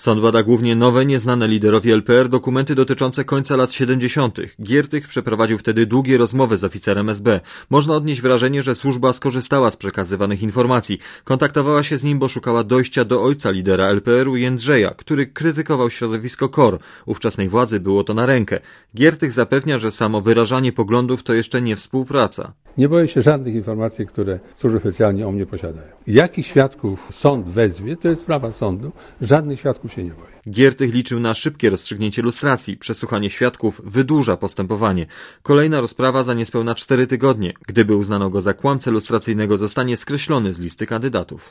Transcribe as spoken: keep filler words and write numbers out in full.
Sąd bada głównie nowe, nieznane liderowi L P R dokumenty dotyczące końca lat siedemdziesiątych. Giertych przeprowadził wtedy długie rozmowy z oficerem S B. Można odnieść wrażenie, że służba skorzystała z przekazywanych informacji. Kontaktowała się z nim, bo szukała dojścia do ojca lidera L P R u Jędrzeja, który krytykował środowisko K O R. Ówczesnej władzy było to na rękę. Giertych zapewnia, że samo wyrażanie poglądów to jeszcze nie współpraca. Nie boję się żadnych informacji, które służby specjalnie o mnie posiadają. Jakich świadków sąd wezwie, to jest sprawa sądu. Żadnych świadków się nie boję. Giertych liczył na szybkie rozstrzygnięcie lustracji. Przesłuchanie świadków wydłuża postępowanie. Kolejna rozprawa za niespełna cztery tygodnie. Gdyby uznano go za kłamcę lustracyjnego, zostanie skreślony z listy kandydatów.